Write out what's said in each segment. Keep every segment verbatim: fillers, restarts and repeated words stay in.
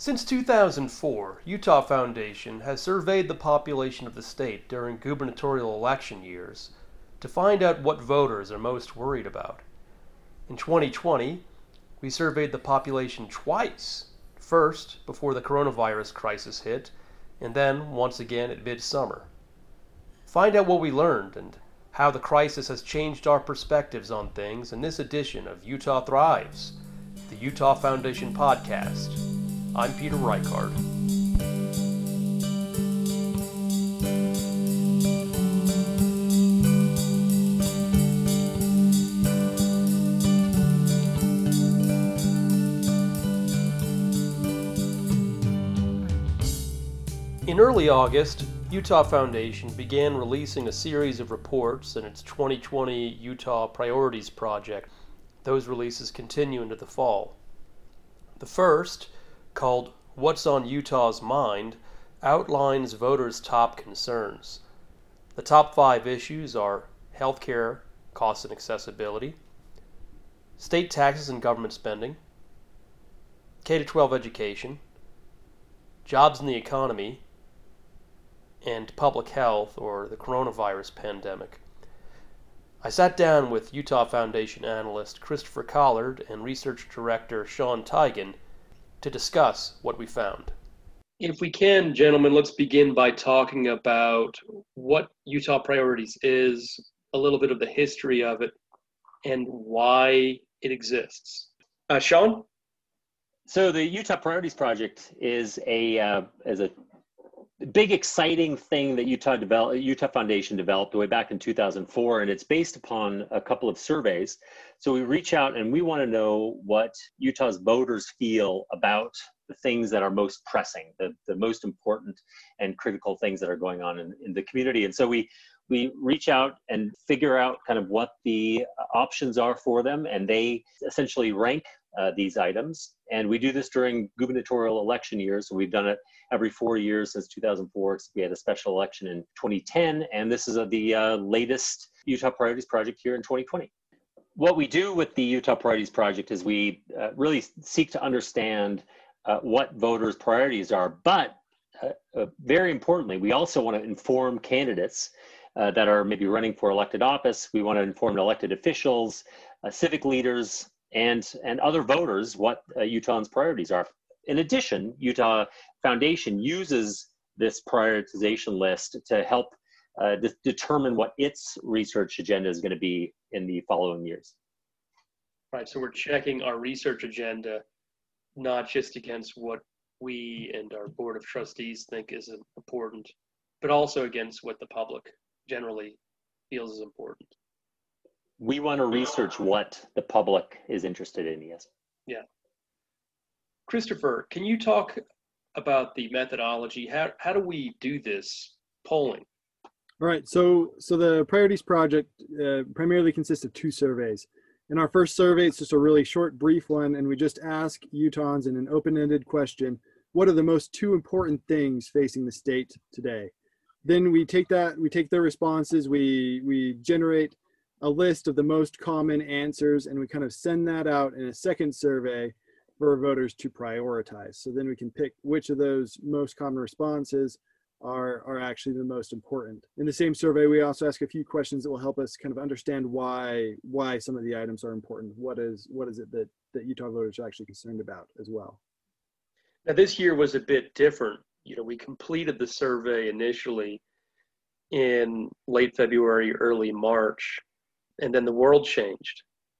Since two thousand four, Utah Foundation has surveyed the population of the state during gubernatorial election years to find out what voters are most worried about. In twenty twenty, we surveyed the population twice, first before the coronavirus crisis hit, and then once again at midsummer. Find out what we learned and how the crisis has changed our perspectives on things in this edition of Utah Thrives, the Utah Foundation podcast. I'm Peter Reichard. In early August, Utah Foundation began releasing a series of reports in its twenty twenty Utah Priorities Project. Those releases continue into the fall. The first, called What's on Utah's Mind, outlines voters' top concerns. The top five issues are healthcare, cost and accessibility, state taxes and government spending, K through twelve education, jobs in the economy, and public health, or the coronavirus pandemic. I sat down with Utah Foundation analyst Christopher Collard and research director Sean Teigen to discuss what we found. If we can, gentlemen, let's begin by talking about what Utah Priorities is, a little bit of the history of it, and why it exists. Uh, Sean? So the Utah Priorities Project is a uh, is a big, exciting thing that Utah develop, Utah Foundation developed way back in two thousand four, and it's based upon a couple of surveys. So we reach out and we want to know what Utah's voters feel about the things that are most pressing, the, the most important and critical things that are going on in, in the community. And so we we reach out and figure out kind of what the options are for them, and they essentially rank uh, these items. And we do this during gubernatorial election years. So we've done it every four years since two thousand four. We had a special election in twenty ten, and this is a, the uh, latest Utah Priorities Project here in twenty twenty. What we do with the Utah Priorities Project is we uh, really seek to understand uh, what voters' priorities are, but uh, uh, very importantly, we also want to inform candidates uh, that are maybe running for elected office. We want to inform elected officials, uh, civic leaders, and, and other voters what uh, Utahns' priorities are. In addition, Utah Foundation uses this prioritization list to help uh, de- determine what its research agenda is going to be in the following years. Right, so we're checking our research agenda, not just against what we and our board of trustees think is important, but also against what the public generally feels is important. We want to research what the public is interested in, yes. Yeah. Christopher, can you talk about the methodology? How how do we do this polling? All right, so so the Priorities Project uh, primarily consists of two surveys. In our first survey, it's just a really short, brief one, and we just ask Utahns in an open-ended question, what are the most two important things facing the state today? Then we take that, we take their responses, we we generate a list of the most common answers, and we kind of send that out in a second survey for voters to prioritize. So then we can pick which of those most common responses are, are actually the most important. In the same survey, we also ask a few questions that will help us kind of understand why why some of the items are important. What is what is it that, that Utah voters are actually concerned about as well? Now, this year was a bit different. You know, we completed the survey initially in late February, early March, and then the world changed.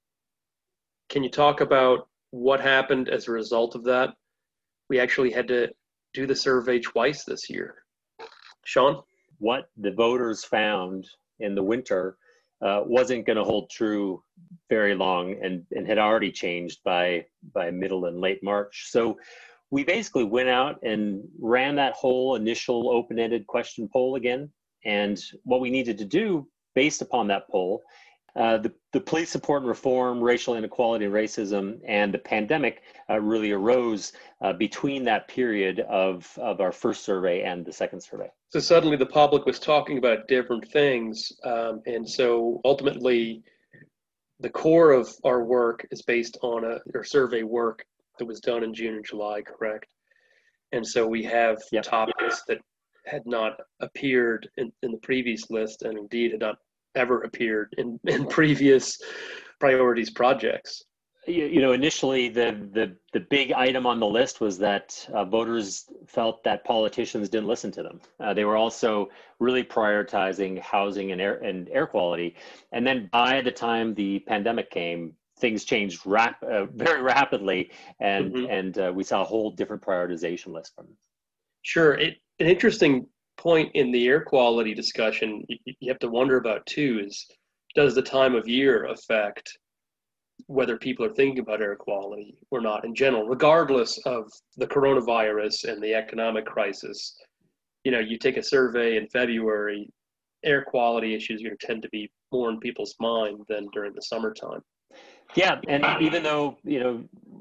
Can you talk about what happened as a result of that? We actually had to do the survey twice this year. Sean? What the voters found in the winter uh, wasn't going to hold true very long, and, and had already changed by, by middle and late March. So we basically went out and ran that whole initial open-ended question poll again. And what we needed to do based upon that poll, Uh, the, the police support and reform, racial inequality and racism, and the pandemic uh, really arose uh, between that period of, of our first survey and the second survey. So suddenly the public was talking about different things. Um, and so ultimately, the core of our work is based on a or survey work that was done in June and July, correct? And so we have Yep. topics that had not appeared in, in the previous list and indeed had not ever appeared in, in previous priorities projects. You, you know, initially the, the the big item on the list was that uh, voters felt that politicians didn't listen to them. Uh, they were also really prioritizing housing and air and air quality. And then by the time the pandemic came, things changed rap uh, very rapidly, and Mhm. and uh, we saw a whole different prioritization list from them. Sure. It, an interesting point in the air quality discussion you, you have to wonder about too is, does the time of year affect whether people are thinking about air quality or not in general, regardless of the coronavirus and the economic crisis? You know, you take a survey in February, air quality issues are going to tend to be more in people's mind than during the summertime. Yeah, and even though, you know,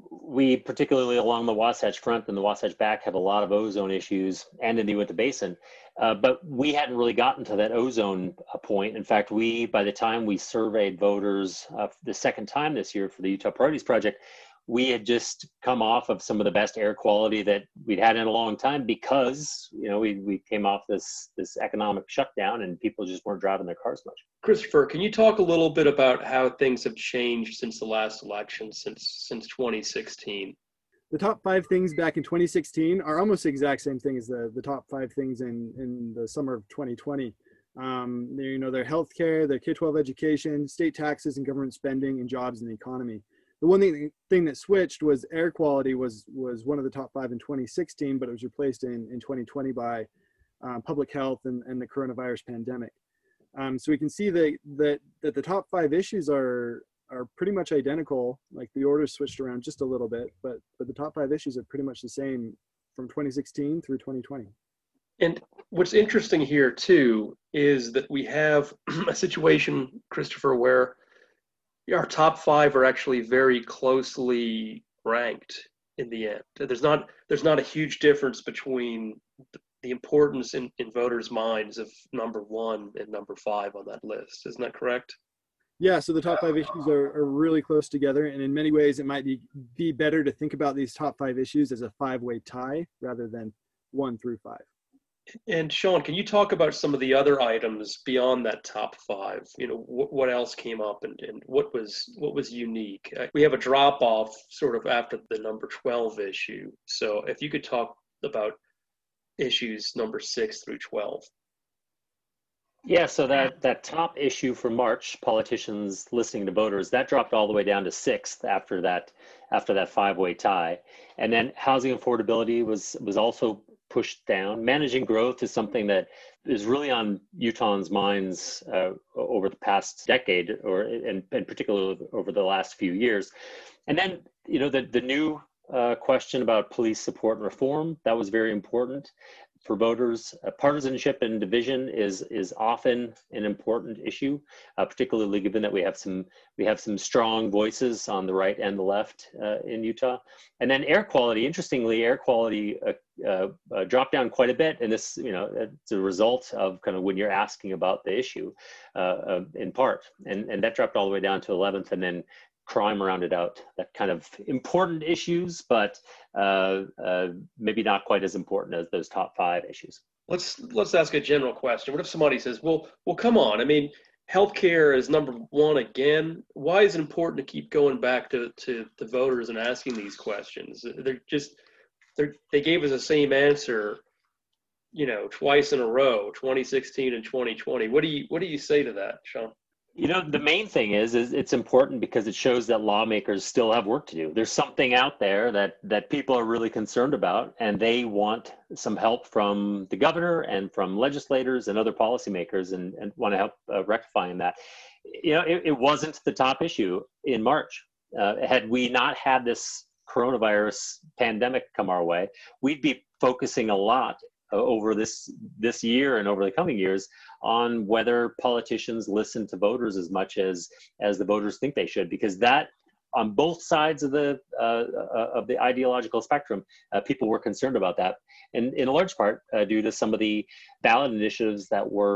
we particularly along the Wasatch Front and the Wasatch Back have a lot of ozone issues, and in the Uinta Basin, uh, but we hadn't really gotten to that ozone uh, point. In fact, we, by the time we surveyed voters uh, the second time this year for the Utah Priorities Project, we had just come off of some of the best air quality that we'd had in a long time, because, you know, we, we came off this this economic shutdown and people just weren't driving their cars much. Christopher, can you talk a little bit about how things have changed since the last election, since since twenty sixteen? The top five things back in twenty sixteen are almost the exact same thing as the, the top five things in, in the summer of twenty twenty. Um, they're, you know, their healthcare, their K twelve education, state taxes and government spending, and jobs and the economy. The one thing, thing that switched was air quality was was one of the top five in twenty sixteen, but it was replaced in, in twenty twenty by um, public health and, and the coronavirus pandemic. Um, so we can see that, that that the top five issues are are pretty much identical. Like the order switched around just a little bit, but but the top five issues are pretty much the same from twenty sixteen through twenty twenty. And what's interesting here too is that we have a situation, Christopher, where our top five are actually very closely ranked in the end. There's not there's not a huge difference between the, the importance in, in voters' minds of number one and number five on that list. Isn't that correct? Yeah, so the top five issues are, are really close together, and in many ways it might be, be better to think about these top five issues as a five-way tie rather than one through five. And Sean, can you talk about some of the other items beyond that top five? You know, what, what else came up and, and what was what was unique? Uh, we have a drop off sort of after the number twelve issue. So if you could talk about issues number six through twelve. Yeah, so that, that top issue for March, politicians listening to voters, that dropped all the way down to sixth after that after that five-way tie. And then housing affordability was was also pushed down. Managing growth is something that is really on Utahns' minds uh, over the past decade, or and, and particularly over the last few years. And then, you know, the the new uh, question about police support and reform, that was very important for voters. Uh, partisanship and division is is often an important issue, uh, particularly given that we have some we have some strong voices on the right and the left uh, in Utah. And then air quality. Interestingly, air quality uh, uh, uh, dropped down quite a bit, and this, you know, it's a result of kind of when you're asking about the issue, uh, uh, in part, and and that dropped all the way down to eleventh, and then crime rounded out that kind of important issues, but uh, uh, maybe not quite as important as those top five issues. Let's let's ask a general question. What if somebody says, "Well, well, come on. I mean, healthcare is number one again. Why is it important to keep going back to to the voters and asking these questions? They're just they they gave us the same answer, you know, twice in a row, twenty sixteen and twenty twenty. What do you what do you say to that, Sean?" You know, the main thing is, is it's important because it shows that lawmakers still have work to do. There's something out there that, that people are really concerned about, and they want some help from the governor and from legislators and other policymakers, and, and want to help uh, rectifying that. You know, it, it wasn't the top issue in March. Uh, had we not had this coronavirus pandemic come our way, we'd be focusing a lot over this this year and over the coming years on whether politicians listen to voters as much as as the voters think they should, because that on both sides of the uh, uh, of the ideological spectrum, uh, people were concerned about that, and in a large part uh, due to some of the ballot initiatives that were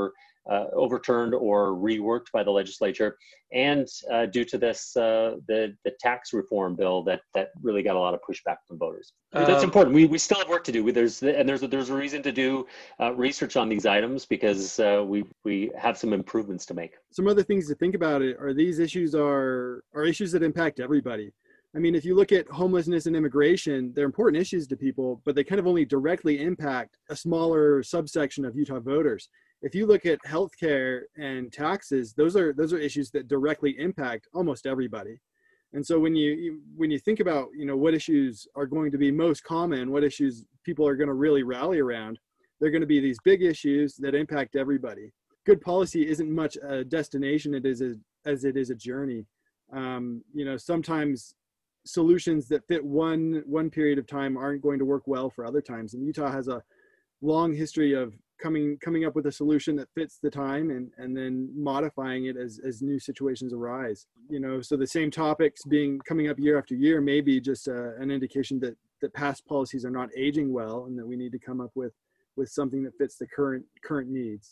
uh, overturned or reworked by the legislature, and uh, due to this, uh, the the tax reform bill that that really got a lot of pushback from voters. Um, That's important. We we still have work to do. There's and there's a, there's a reason to do uh, research on these items because uh, we we have some improvements to make. Some other things to think about it are these issues are are issues that impact everybody. I mean, if you look at homelessness and immigration, they're important issues to people, but they kind of only directly impact a smaller subsection of Utah voters. If you look at healthcare and taxes, those are those are issues that directly impact almost everybody. And so when you, you when you think about, you know, what issues are going to be most common, what issues people are going to really rally around, they're going to be these big issues that impact everybody. Good policy isn't much a destination it is a, as it is a journey. Um, you know, sometimes solutions that fit one one period of time aren't going to work well for other times. And Utah has a long history of coming coming up with a solution that fits the time and and then modifying it as as new situations arise. You know, so the same topics being coming up year after year may be just a, an indication that that past policies are not aging well and that we need to come up with with something that fits the current current needs.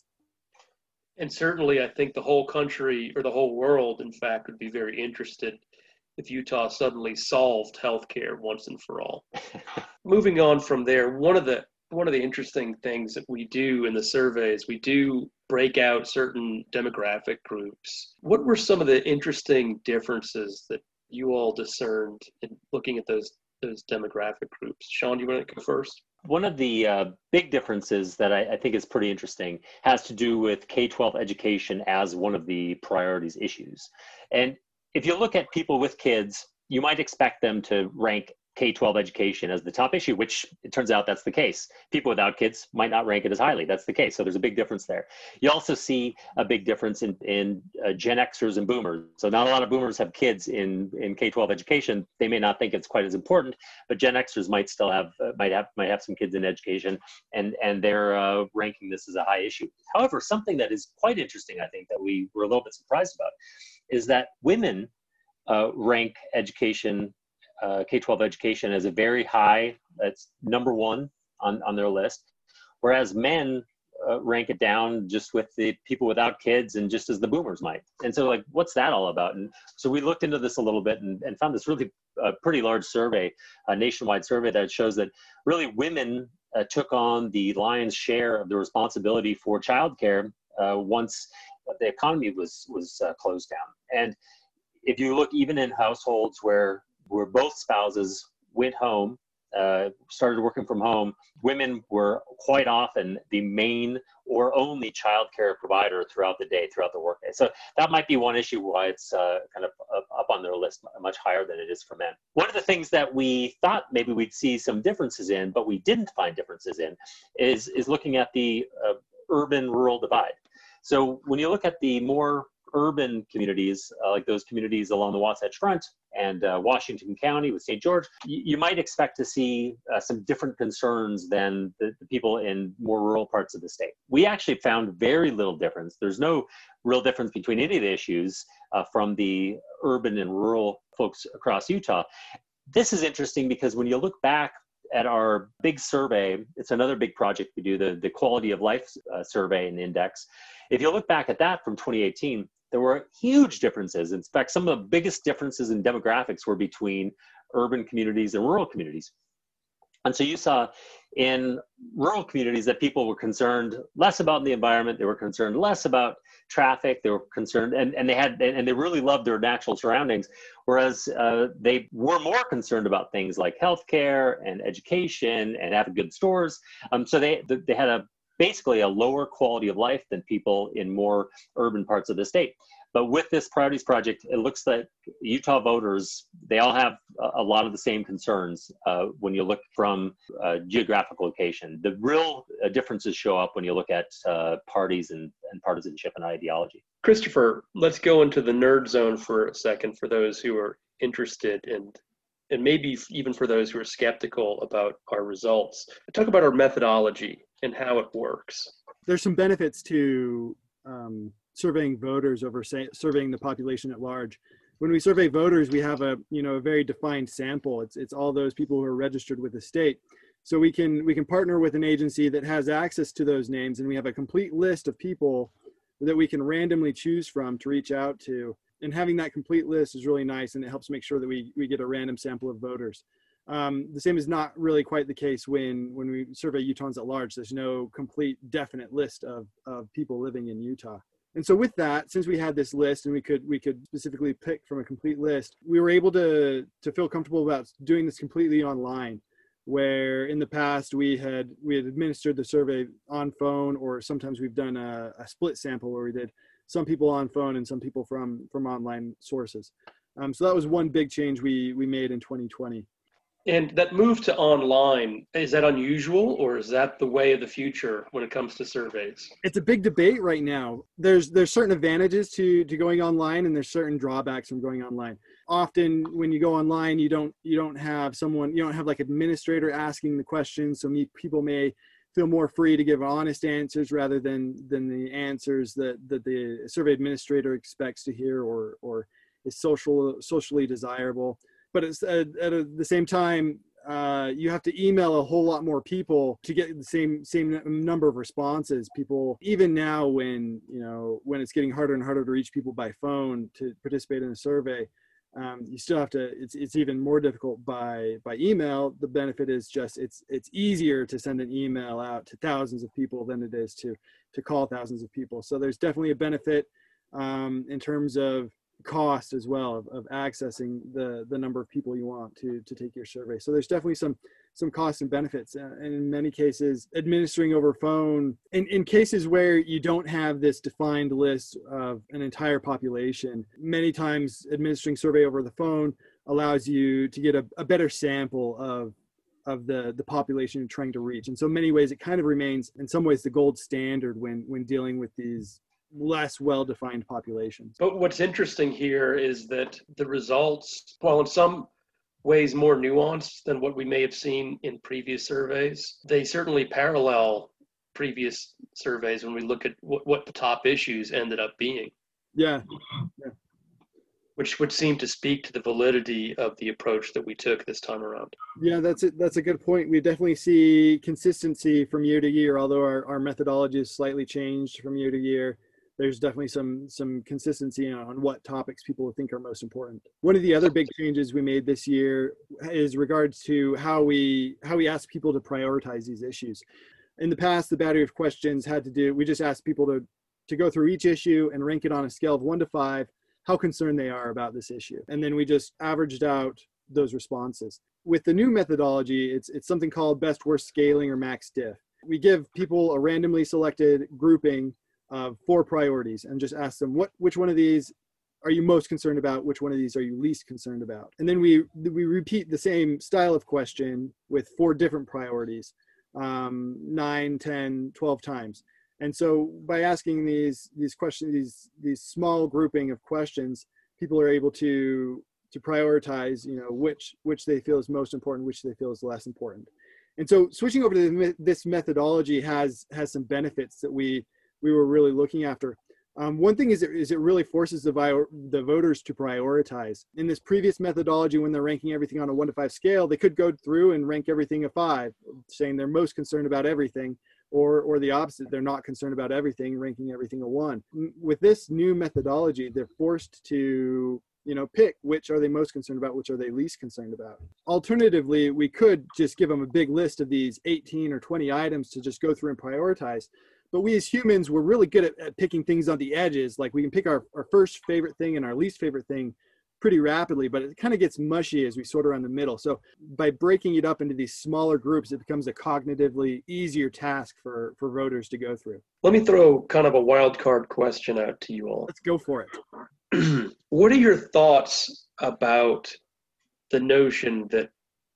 And certainly I think the whole country, or the whole world in fact, would be very interested if Utah suddenly solved healthcare once and for all. Moving on from there, one of the one of the interesting things that we do in the surveys, we do break out certain demographic groups. What were some of the interesting differences that you all discerned in looking at those those demographic groups? Sean, do you want to go first? One of the uh, big differences that I, I think is pretty interesting has to do with K twelve education as one of the priorities issues. And if you look at people with kids, you might expect them to rank K twelve education as the top issue, which it turns out that's the case. People without kids might not rank it as highly. That's the case. So there's a big difference there. You also see a big difference in, in uh, Gen Xers and boomers. So not a lot of boomers have kids in, in K twelve education. They may not think it's quite as important, but Gen Xers might still have, uh, might have, might have some kids in education, and, and they're uh, ranking this as a high issue. However, something that is quite interesting, I think, that we were a little bit surprised about is that women uh, rank education Uh, K twelve education as a very high, that's number one on, on their list, whereas men uh, rank it down just with the people without kids and just as the boomers might. And so like, what's that all about? And so we looked into this a little bit and, and found this really uh, pretty large survey, a nationwide survey that shows that really women uh, took on the lion's share of the responsibility for childcare uh, once the economy was, was uh, closed down. And if you look even in households where where both spouses went home, uh, started working from home, women were quite often the main or only childcare provider throughout the day, throughout the workday. So that might be one issue why it's uh, kind of up on their list much higher than it is for men. One of the things that we thought maybe we'd see some differences in, but we didn't find differences in, is, is looking at the uh, urban-rural divide. So when you look at the more urban communities, uh, like those communities along the Wasatch Front and uh, Washington County with Saint George, you, you might expect to see uh, some different concerns than the, the people in more rural parts of the state. We actually found very little difference. There's no real difference between any of the issues uh, from the urban and rural folks across Utah. This is interesting because when you look back at our big survey, it's another big project we do, the, the Quality of Life uh, Survey and Index. If you look back at that from twenty eighteen, there were huge differences. In fact, some of the biggest differences in demographics were between urban communities and rural communities. And so you saw in rural communities that people were concerned less about the environment, they were concerned less about traffic, they were concerned, and, and they had, and they really loved their natural surroundings, whereas uh, they were more concerned about things like healthcare and education and having good stores. Um, so they, they had a basically a lower quality of life than people in more urban parts of the state. But with this Priorities Project, it looks like Utah voters, they all have a lot of the same concerns uh, when you look from uh, geographic location. The real uh, differences show up when you look at uh, parties and, and partisanship and ideology. Christopher, let's go into the nerd zone for a second for those who are interested in, and maybe even for those who are skeptical about our results. Talk about our methodology and how it works. There's some benefits to um, surveying voters over say, surveying the population at large. When we survey voters, we have a you know a very defined sample. It's it's all those people who are registered with the state. So we can we can partner with an agency that has access to those names, and we have a complete list of people that we can randomly choose from to reach out to. And having that complete list is really nice, and it helps make sure that we, we get a random sample of voters. Um, the same is not really quite the case when, when we survey Utahns at large. There's no complete definite list of, of people living in Utah. And so with that, since we had this list and we could we could specifically pick from a complete list, we were able to to feel comfortable about doing this completely online, where in the past we had we had administered the survey on phone, or sometimes we've done a, a split sample where we did some people on phone and some people from from online sources. Um, so that was one big change we we made in twenty twenty. And that move to online, is that unusual, or is that the way of the future when it comes to surveys? It's a big debate right now. There's there's certain advantages to to going online, and there's certain drawbacks from going online. Often when you go online, you don't you don't have someone, you don't have like administrator asking the questions, so me, people may feel more free to give honest answers rather than than the answers that that the survey administrator expects to hear or or is social socially desirable. But it's at, at a, the same time, uh, you have to email a whole lot more people to get the same same number of responses. People, even now, when you know when it's getting harder and harder to reach people by phone to participate in a survey, um, you still have to. It's it's even more difficult by by email. The benefit is just it's it's easier to send an email out to thousands of people than it is to to call thousands of people. So there's definitely a benefit um, in terms of cost as well of, of accessing the the number of people you want to to take your survey. So there's definitely some some costs and benefits, uh, and in many cases administering over phone in, in cases where you don't have this defined list of an entire population, many times administering survey over the phone allows you to get a, a better sample of of the the population you're trying to reach. In so many ways it kind of remains in some ways the gold standard when when dealing with these less well-defined populations. But what's interesting here is that the results, while in some ways more nuanced than what we may have seen in previous surveys, they certainly parallel previous surveys when we look at what, what the top issues ended up being. Yeah. yeah. Which would seem to speak to the validity of the approach that we took this time around. Yeah, that's it. That's a good point. We definitely see consistency from year to year, although our, our methodology is slightly changed from year to year. There's definitely some some consistency on what topics people think are most important. One of the other big changes we made this year is regards to how we how we ask people to prioritize these issues. In the past, the battery of questions had to do, we just asked people to, to go through each issue and rank it on a scale of one to five, how concerned they are about this issue. And then we just averaged out those responses. With the new methodology, it's it's something called best worst scaling or max diff. We give people a randomly selected grouping of four priorities and just ask them what which one of these are you most concerned about, which one of these are you least concerned about, and then we we repeat the same style of question with four different priorities um nine, ten, twelve times. And so by asking these these questions, these these small grouping of questions, people are able to to prioritize, you know, which which they feel is most important, which they feel is less important. And so switching over to this methodology has has some benefits that we we were really looking after. Um, one thing is it, is it really forces the, vi- the voters to prioritize. In this previous methodology, when they're ranking everything on a one to five scale, they could go through and rank everything a five, saying they're most concerned about everything, or or the opposite, they're not concerned about everything, ranking everything a one. With this new methodology, they're forced to you know, pick which are they most concerned about, which are they least concerned about. Alternatively, we could just give them a big list of these eighteen or twenty items to just go through and prioritize. But we as humans, we're really good at, at picking things on the edges. Like we can pick our, our first favorite thing and our least favorite thing pretty rapidly, but it kind of gets mushy as we sort around the middle. So by breaking it up into these smaller groups, it becomes a cognitively easier task for, for voters to go through. Let me throw kind of a wild card question out to you all. Let's go for it. What are your thoughts about the notion that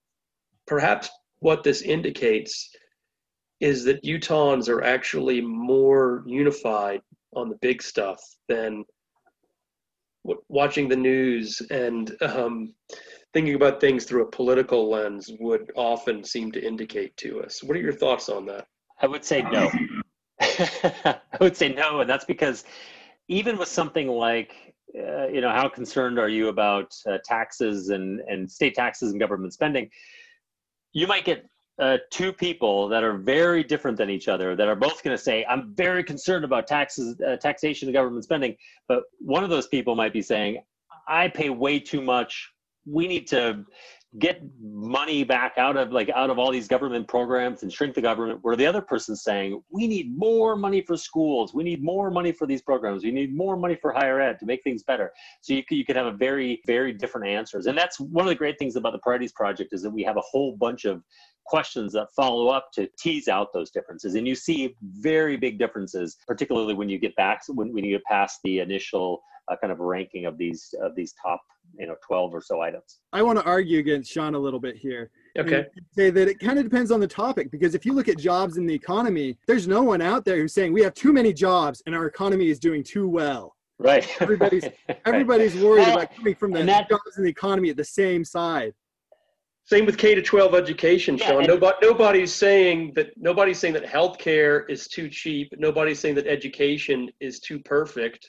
perhaps what this indicates is that Utahns are actually more unified on the big stuff than w- watching the news and um, thinking about things through a political lens would often seem to indicate to us? What are your thoughts on that? I would say no. I would say no, and that's because even with something like, uh, you know, how concerned are you about uh, taxes and, and state taxes and government spending, you might get uh, two people that are very different than each other that are both going to say, I'm very concerned about taxes, uh, taxation and government spending. But one of those people might be saying, I pay way too much. We need to get money back out of like out of all these government programs and shrink the government, where the other person's saying, we need more money for schools. We need more money for these programs. We need more money for higher ed to make things better. So you could, you could have a very, very different answers. And that's one of the great things about the Priorities Project, is that we have a whole bunch of questions that follow up to tease out those differences. And you see very big differences, particularly when you get back, when, when you get past the initial uh, kind of ranking of these, of these top, you know, twelve or so items. I want to argue against Sean a little bit here. Okay. Say that it kind of depends on the topic, because if you look at jobs in the economy, there's no one out there who's saying we have too many jobs and our economy is doing too well. Right. Everybody's right. everybody's worried Well, about coming from the that, jobs in the economy at the same side. Same with K to twelve education, Yeah, Sean. and- Nobody, nobody's saying that nobody's saying that healthcare is too cheap. Nobody's saying that education is too perfect.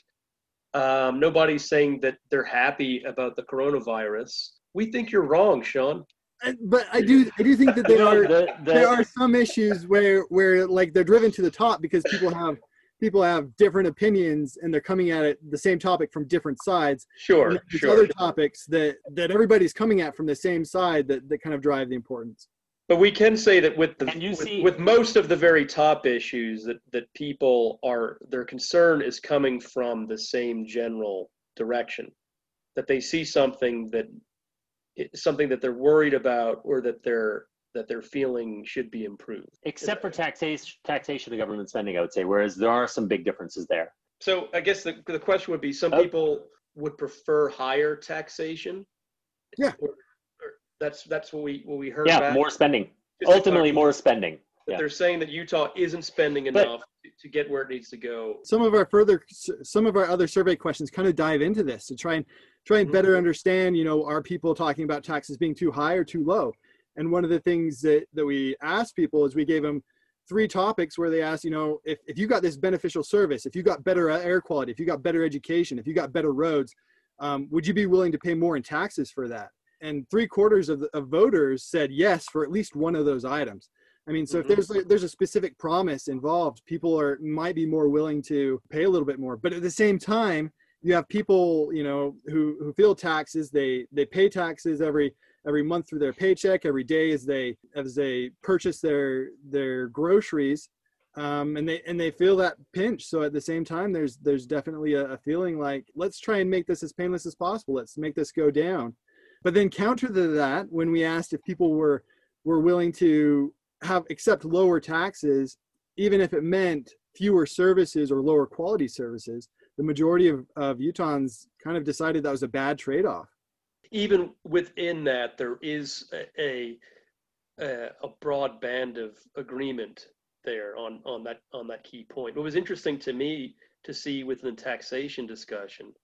Um, nobody's saying that they're happy about the coronavirus. We think you're wrong, Sean. And- But I do I do think that there You know, are the- the- there are some issues where where like they're driven to the top because people have people have different opinions and they're coming at it the same topic from different sides. Sure, And there's sure. other topics that that everybody's coming at from the same side that, that kind of drive the importance. But we can say that with the And you with, see- with most of the very top issues that, that people are, their concern is coming from the same general direction, that they see something that something that they're worried about or that they're that they're feeling should be improved. Except for taxation, taxation and government spending, I would say, whereas there are some big differences there. So I guess the the question would be, some Oh. people would prefer higher taxation. Yeah. Or, or that's that's what we what we heard Yeah, back. more spending. Just Ultimately, like- more spending. that Yeah. they're saying that Utah isn't spending But- enough to, to get where it needs to go. Some of our further some of our other survey questions kind of dive into this to try and try and better understand, you know, are people talking about taxes being too high or too low? And one of the things that, that we asked people is we gave them three topics where they asked, you know, if, if you got this beneficial service, if you got better air quality, if you got better education, if you got better roads, um, would you be willing to pay more in taxes for that? And three quarters of, the, of voters said yes for at least one of those items. I mean, so Mhm. if there's like, there's a specific promise involved, people are might be more willing to pay a little bit more. But at the same time, you have people, you know, who who feel taxes. They they pay taxes every every month through their paycheck, every day as they as they purchase their their groceries, um, and they and they feel that pinch. So at the same time, there's there's definitely a, a feeling like, let's try and make this as painless as possible. Let's make this go down. But then counter to that, when we asked if people were were willing to have accept lower taxes, even if it meant fewer services or lower quality services, the majority of, of Utahns kind of decided that was a bad trade-off. Even within that, there is a a, a broad band of agreement there on, on that on that key point. What was interesting to me to see within the taxation discussion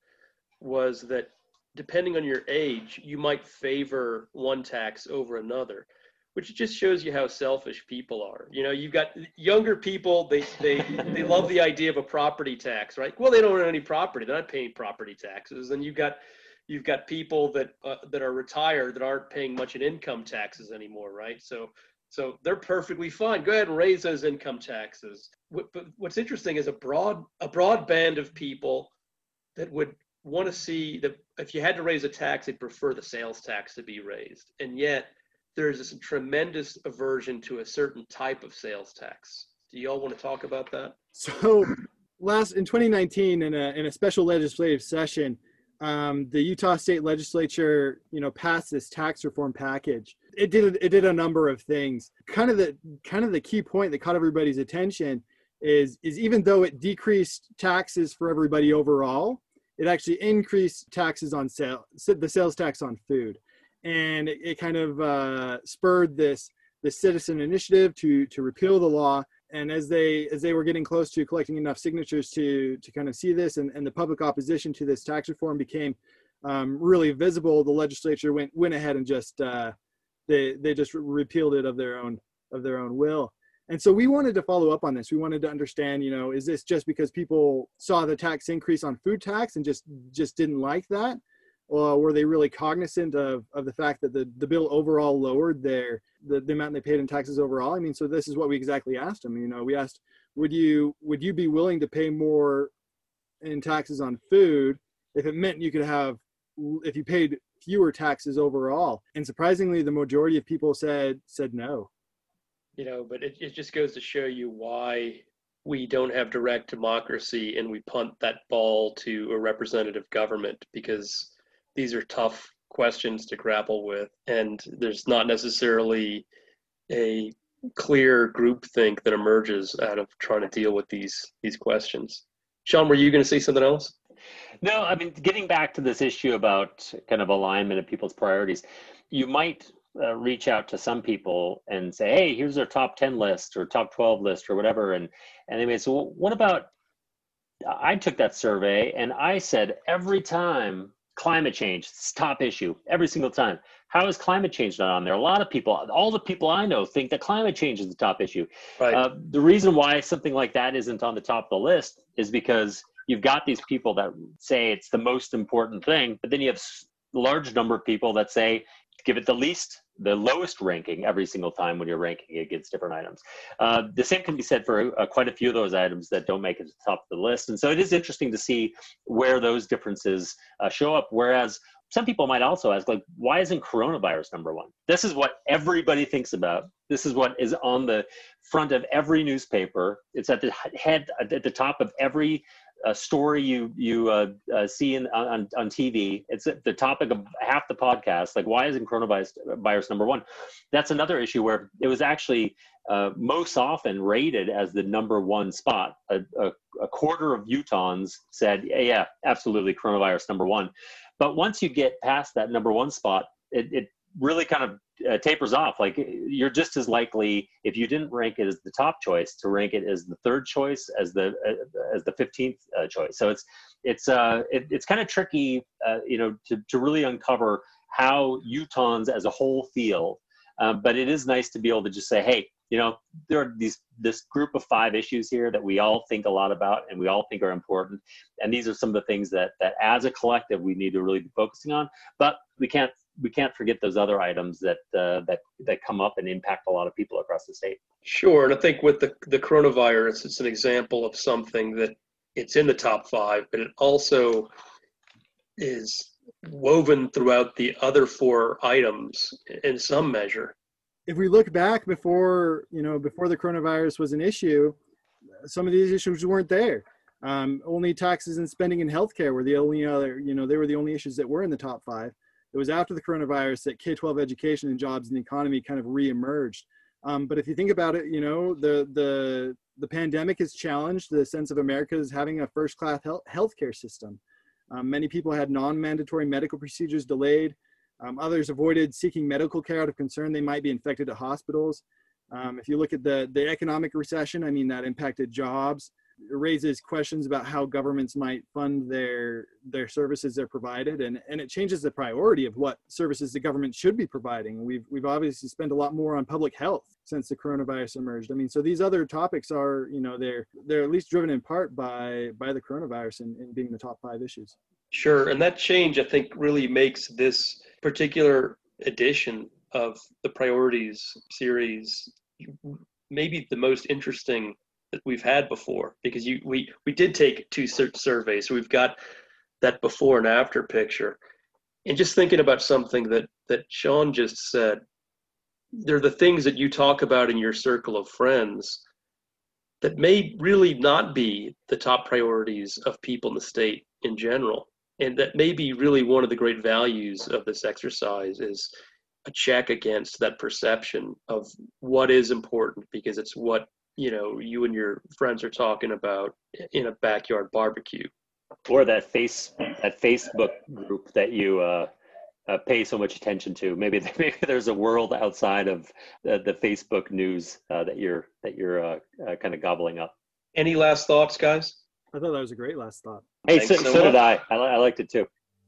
was that depending on your age, you might favor one tax over another, which just shows you how selfish people are. You know, you've got younger people, they they they love the idea of a property tax, right? Well, they don't own any property, they're not paying property taxes. And you've got you've got people that uh, that are retired that aren't paying much in income taxes anymore, right? So so they're perfectly fine. Go ahead and raise those income taxes. What, but what's interesting is a broad a broad band of people that would want to see that if you had to raise a tax, they'd prefer the sales tax to be raised. And yet there's this tremendous aversion to a certain type of sales tax. Do you all want to talk about that? So last in twenty nineteen, in a in a special legislative session, um, the Utah State Legislature, you know, passed this tax reform package. It did it did a number of things. Kind of the kind of the key point that caught everybody's attention is is even though it decreased taxes for everybody overall, it actually increased taxes on sale, the sales tax on food. And it, it kind of uh, spurred this this citizen initiative to to repeal the law. And as they as they were getting close to collecting enough signatures to to kind of see this, and, and the public opposition to this tax reform became um, really visible, the legislature went went ahead and just uh, they they just repealed it of their own of their own will. And so we wanted to follow up on this. We wanted to understand, you know, is this just because people saw the tax increase on food tax and just just didn't like that? Or were they really cognizant of, of the fact that the, the bill overall lowered their the, the amount they paid in taxes overall? I mean, so this is what we exactly asked them. You know, we asked, would you would you be willing to pay more in taxes on food if it meant you could have, if you paid fewer taxes overall? And surprisingly, the majority of people said said no. You know, but it, it just goes to show you why we don't have direct democracy and we punt that ball to a representative government, because these are tough questions to grapple with, and there's not necessarily a clear groupthink that emerges out of trying to deal with these these questions. Sean, were you going to say something else? No, I mean, getting back to this issue about kind of alignment of people's priorities, you might uh, reach out to some people and say, hey, here's our top ten list or top twelve list or whatever. And, and they may say, well, what about, I took that survey and I said every time climate change, it's top issue every single time. How is climate change not on there? A lot of people, all the people I know think that climate change is the top issue. Right. Uh, the reason why something like that isn't on the top of the list is because you've got these people that say it's the most important thing, but then you have a large number of people that say, give it the least, the lowest ranking every single time when you're ranking against different items. Uh, the same can be said for uh, quite a few of those items that don't make it to the top of the list. And so it is interesting to see where those differences uh, show up. Whereas some people might also ask, like, why isn't coronavirus number one? This is what everybody thinks about. This is what is on the front of every newspaper. It's at the head, at the top of every uh, story you you uh, uh, see in, on, on T V. It's the topic of half the podcast. Like, why isn't coronavirus virus number one? That's another issue where it was actually uh, most often rated as the number one spot. A, a, a quarter of Utahns said, yeah, yeah, absolutely, coronavirus number one. But once you get past that number one spot, it, it really kind of uh, tapers off. Like, you're just as likely, if you didn't rank it as the top choice, to rank it as the third choice, as the uh, as the fifteenth uh, choice. So it's it's uh it, it's kind of tricky, uh, you know, to to really uncover how Utahns as a whole feel. Um, but it is nice to be able to just say, hey, you know, there are these this group of five issues here that we all think a lot about and we all think are important. And these are some of the things that that as a collective we need to really be focusing on. But we can't we can't forget those other items that uh, that that come up and impact a lot of people across the state. Sure, and I think with the the coronavirus, it's an example of something that it's in the top five, but it also is woven throughout the other four items in some measure. If we look back before, you know, before the coronavirus was an issue, some of these issues weren't there. Um, only taxes and spending in healthcare were the only other, you know, they were the only issues that were in the top five. It was after the coronavirus that K twelve education and jobs and the economy kind of reemerged. Um, but if you think about it, you know, the the the pandemic has challenged the sense of America as having a first-class health healthcare system. Um, many people had non-mandatory medical procedures delayed. Um, others avoided seeking medical care out of concern they might be infected at hospitals. Um, if you look at the, the economic recession, I mean, that impacted jobs. It raises questions about how governments might fund their their services they're provided, and, and it changes the priority of what services the government should be providing. We've we've obviously spent a lot more on public health since the coronavirus emerged. I mean, so these other topics are, you know, they're they're at least driven in part by by the coronavirus and, and being the top five issues. Sure, and that change, I think, really makes this particular edition of the Priorities series maybe the most interesting that we've had before, because you we we did take two surveys, so we've got that before and after picture. And just thinking about something that that Sean just said, they're the things that you talk about in your circle of friends that may really not be the top priorities of people in the state in general. And that may be really one of the great values of this exercise, is a check against that perception of what is important, because it's what, you know, you and your friends are talking about in a backyard barbecue. Or that face that Facebook group that you uh, uh, pay so much attention to. Maybe maybe there's a world outside of the, the Facebook news uh, that you're that you're uh, uh, kind of gobbling up. Any last thoughts, guys? I thought that was a great last thought. Hey, so, so, so did I. I, I liked it too.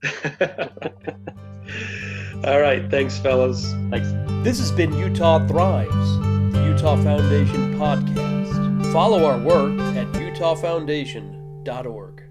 All right, thanks, fellas. Thanks. This has been Utah Thrives, the Utah Foundation podcast. Follow our work at utah foundation dot org.